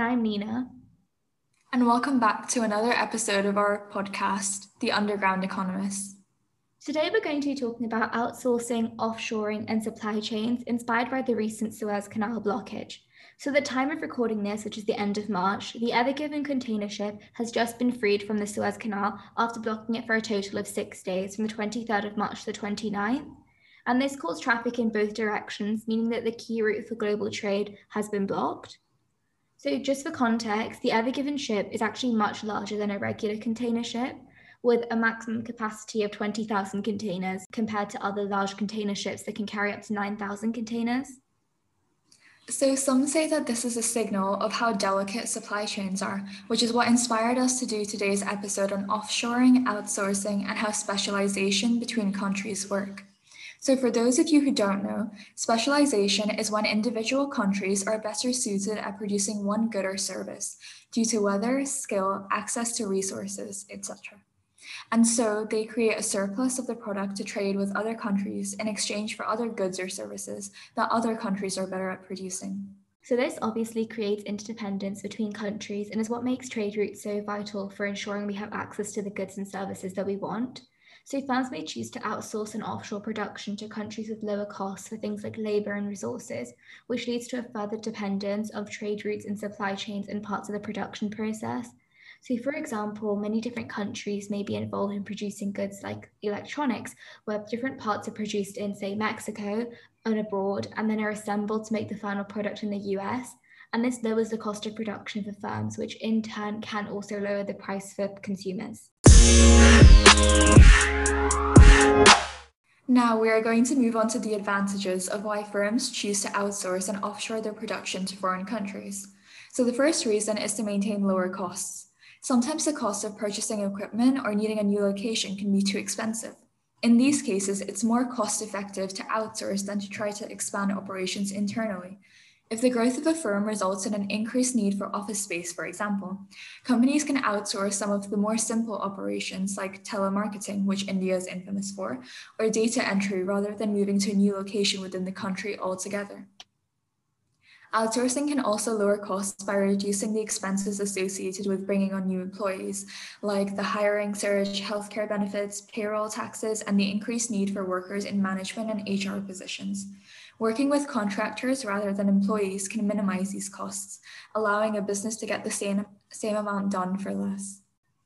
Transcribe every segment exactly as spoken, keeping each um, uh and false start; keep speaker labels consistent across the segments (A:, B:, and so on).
A: I'm Nina.
B: And welcome back to another episode of our podcast, The Underground Economists.
A: Today we're going to be talking about outsourcing, offshoring, and supply chains inspired by the recent Suez Canal blockage. So at the time of recording this, which is the end of March, the Ever Given container ship has just been freed from the Suez Canal after blocking it for a total of six days from the twenty-third of March to the twenty-ninth. And this caused traffic in both directions, meaning that the key route for global trade has been blocked. So just for context, the Ever Given ship is actually much larger than a regular container ship, with a maximum capacity of twenty thousand containers compared to other large container ships that can carry up to nine thousand containers.
B: So some say that this is a signal of how delicate supply chains are, which is what inspired us to do today's episode on offshoring, outsourcing, and how specialization between countries work. So for those of you who don't know, specialization is when individual countries are better suited at producing one good or service due to weather, skill, access to resources, et cetera. And so they create a surplus of the product to trade with other countries in exchange for other goods or services that other countries are better at producing.
A: So this obviously creates interdependence between countries and is what makes trade routes so vital for ensuring we have access to the goods and services that we want. So firms may choose to outsource and offshore production to countries with lower costs for things like labor and resources, which leads to a further dependence of trade routes and supply chains in parts of the production process. So for example, many different countries may be involved in producing goods like electronics, where different parts are produced in, say, Mexico and abroad, and then are assembled to make the final product in the U S. And this lowers the cost of production for firms, which in turn can also lower the price for consumers.
B: Now we are going to move on to the advantages of why firms choose to outsource and offshore their production to foreign countries. So the first reason is to maintain lower costs. Sometimes the cost of purchasing equipment or needing a new location can be too expensive. In these cases, it's more cost-effective to outsource than to try to expand operations internally. If the growth of a firm results in an increased need for office space, for example, companies can outsource some of the more simple operations like telemarketing, which India is infamous for, or data entry rather than moving to a new location within the country altogether. Outsourcing can also lower costs by reducing the expenses associated with bringing on new employees, like the hiring surge, healthcare benefits, payroll taxes, and the increased need for workers in management and H R positions. Working with contractors rather than employees can minimize these costs, allowing a business to get the same, same amount done for less.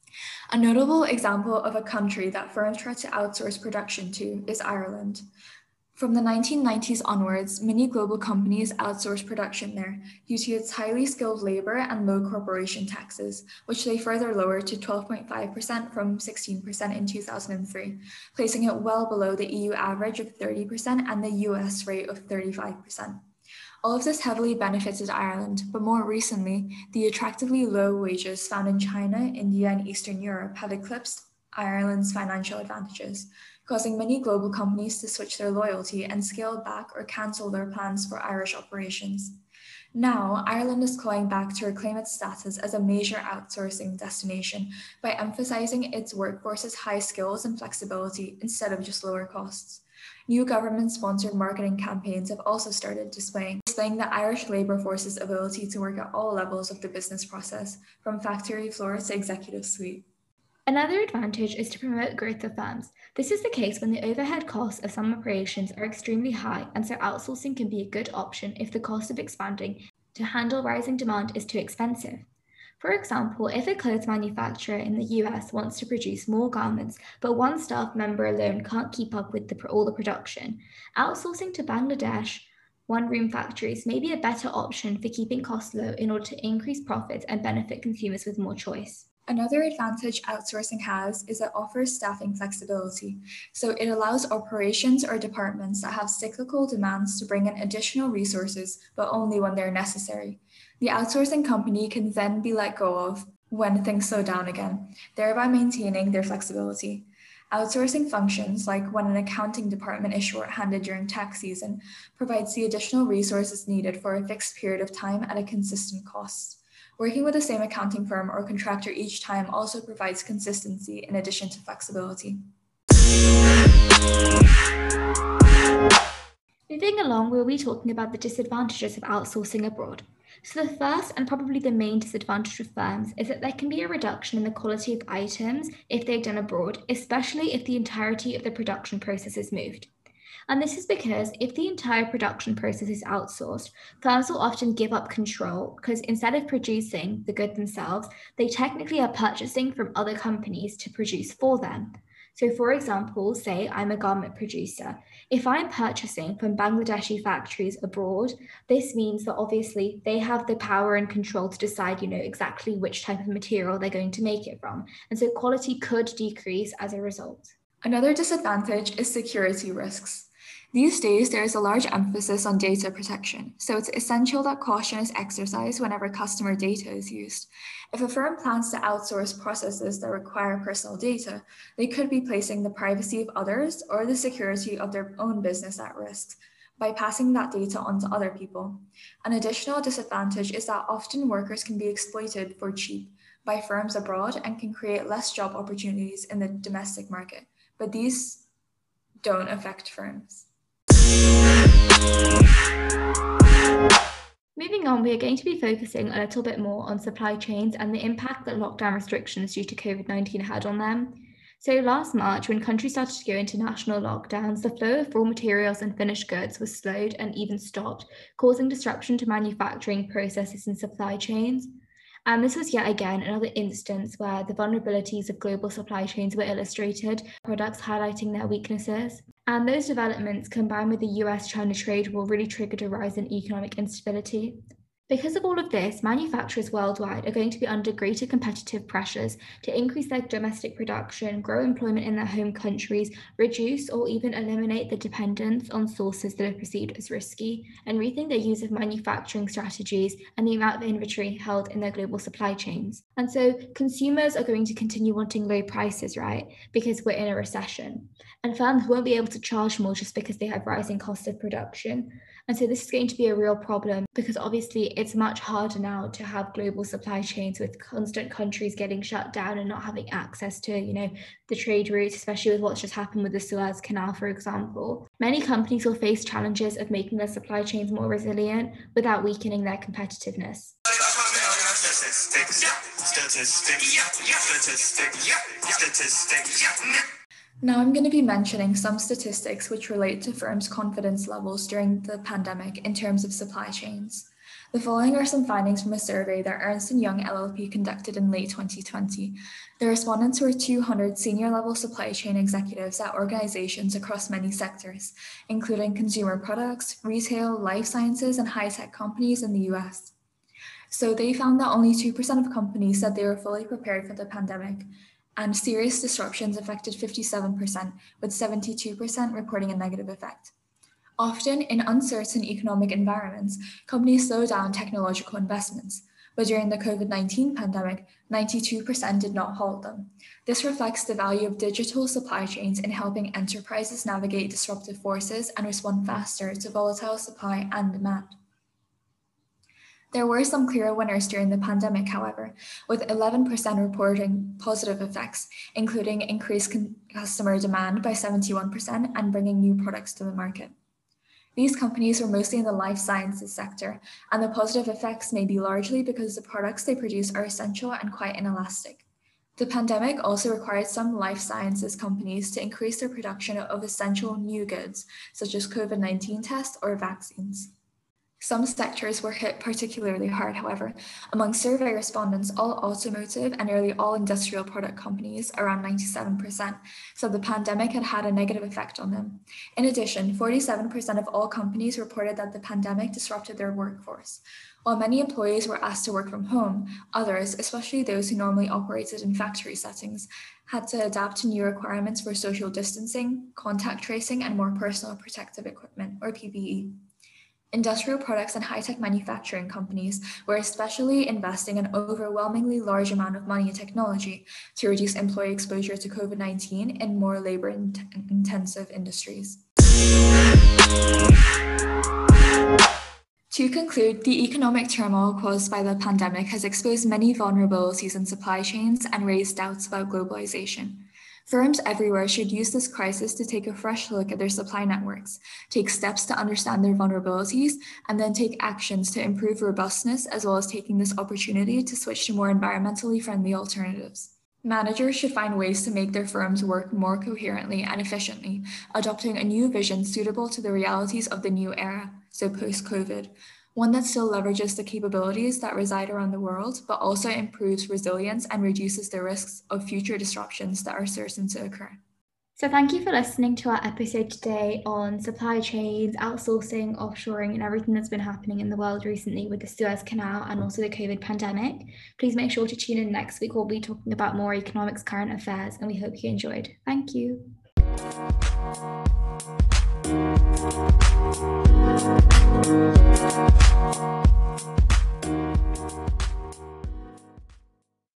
B: A notable example of a country that firms try to outsource production to is Ireland. From the nineteen nineties onwards, many global companies outsourced production there due to its highly skilled labor and low corporation taxes, which they further lowered to twelve point five percent from sixteen percent in two thousand three, placing it well below the E U average of thirty percent and the U S rate of thirty-five percent. All of this heavily benefited Ireland, but more recently, the attractively low wages found in China, India, and Eastern Europe have eclipsed Ireland's financial advantages, causing many global companies to switch their loyalty and scale back or cancel their plans for Irish operations. Now, Ireland is clawing back to reclaim its status as a major outsourcing destination by emphasizing its workforce's high skills and flexibility instead of just lower costs. New government-sponsored marketing campaigns have also started displaying, displaying the Irish labour force's ability to work at all levels of the business process, from factory floor to executive suite.
A: Another advantage is to promote growth of firms. This is the case when the overhead costs of some operations are extremely high, and so outsourcing can be a good option if the cost of expanding to handle rising demand is too expensive. For example, if a clothes manufacturer in the U S wants to produce more garments, but one staff member alone can't keep up with the, all the production, outsourcing to Bangladesh one-room factories may be a better option for keeping costs low in order to increase profits and benefit consumers with more choice.
B: Another advantage outsourcing has is it offers staffing flexibility. So it allows operations or departments that have cyclical demands to bring in additional resources, but only when they're necessary. The outsourcing company can then be let go of when things slow down again, thereby maintaining their flexibility. Outsourcing functions, like when an accounting department is short-handed during tax season, provides the additional resources needed for a fixed period of time at a consistent cost. Working with the same accounting firm or contractor each time also provides consistency in addition to flexibility.
A: Moving along, we'll be talking about the disadvantages of outsourcing abroad. So the first and probably the main disadvantage of firms is that there can be a reduction in the quality of items if they're done abroad, especially if the entirety of the production process is moved. And this is because if the entire production process is outsourced, firms will often give up control because instead of producing the good themselves, they technically are purchasing from other companies to produce for them. So, for example, say I'm a garment producer. If I'm purchasing from Bangladeshi factories abroad, this means that obviously they have the power and control to decide, you know, exactly which type of material they're going to make it from. And so quality could decrease as a result.
B: Another disadvantage is security risks. These days, there is a large emphasis on data protection, so it's essential that caution is exercised whenever customer data is used. If a firm plans to outsource processes that require personal data, they could be placing the privacy of others or the security of their own business at risk by passing that data on to other people. An additional disadvantage is that often workers can be exploited for cheap by firms abroad and can create less job opportunities in the domestic market, but these don't affect firms.
A: Moving on, we are going to be focusing a little bit more on supply chains and the impact that lockdown restrictions due to COVID nineteen had on them. So last March, when countries started to go into national lockdowns, the flow of raw materials and finished goods was slowed and even stopped, causing disruption to manufacturing processes and supply chains. And this was yet again another instance where the vulnerabilities of global supply chains were illustrated, products highlighting their weaknesses. And those developments, combined with the U S China trade war, really triggered a rise in economic instability. Because of all of this, manufacturers worldwide are going to be under greater competitive pressures to increase their domestic production, grow employment in their home countries, reduce or even eliminate the dependence on sources that are perceived as risky, and rethink their use of manufacturing strategies and the amount of inventory held in their global supply chains. And so consumers are going to continue wanting low prices, right? Because we're in a recession. And firms won't be able to charge more just because they have rising costs of production. And so this is going to be a real problem because obviously it's much harder now to have global supply chains with constant countries getting shut down and not having access to, you know, the trade routes, especially with what's just happened with the Suez Canal, for example. Many companies will face challenges of making their supply chains more resilient without weakening their competitiveness.
B: Statistics, statistics, statistics. Now I'm going to be mentioning some statistics which relate to firms' confidence levels during the pandemic in terms of supply chains. The following are some findings from a survey that Ernst and Young L L P conducted in late twenty twenty. The respondents were two hundred senior-level supply chain executives at organizations across many sectors, including consumer products, retail, life sciences, and high-tech companies in the U S. So they found that only two percent of companies said they were fully prepared for the pandemic, and serious disruptions affected fifty-seven percent, with seventy-two percent reporting a negative effect. Often, in uncertain economic environments, companies slow down technological investments, but during the COVID nineteen pandemic, ninety-two percent did not halt them. This reflects the value of digital supply chains in helping enterprises navigate disruptive forces and respond faster to volatile supply and demand. There were some clear winners during the pandemic, however, with eleven percent reporting positive effects, including increased customer demand by seventy-one percent and bringing new products to the market. These companies were mostly in the life sciences sector, and the positive effects may be largely because the products they produce are essential and quite inelastic. The pandemic also required some life sciences companies to increase their production of essential new goods, such as COVID nineteen tests or vaccines. Some sectors were hit particularly hard, however. Among survey respondents, all automotive and nearly all industrial product companies, around ninety-seven percent, said the pandemic had had a negative effect on them. In addition, forty-seven percent of all companies reported that the pandemic disrupted their workforce. While many employees were asked to work from home, others, especially those who normally operated in factory settings, had to adapt to new requirements for social distancing, contact tracing, and more personal protective equipment, or P P E. Industrial products and high-tech manufacturing companies were especially investing an overwhelmingly large amount of money in technology to reduce employee exposure to COVID nineteen in more labor-intensive industries. To conclude, the economic turmoil caused by the pandemic has exposed many vulnerabilities in supply chains and raised doubts about globalization. Firms everywhere should use this crisis to take a fresh look at their supply networks, take steps to understand their vulnerabilities, and then take actions to improve robustness, as well as taking this opportunity to switch to more environmentally friendly alternatives. Managers should find ways to make their firms work more coherently and efficiently, adopting a new vision suitable to the realities of the new era, so post-COVID, one that still leverages the capabilities that reside around the world, but also improves resilience and reduces the risks of future disruptions that are certain to occur.
A: So thank you for listening to our episode today on supply chains, outsourcing, offshoring, and everything that's been happening in the world recently with the Suez Canal and also the COVID pandemic. Please make sure to tune in next week. We'll be talking about more economics, current affairs, and we hope you enjoyed. Thank you. Thank you.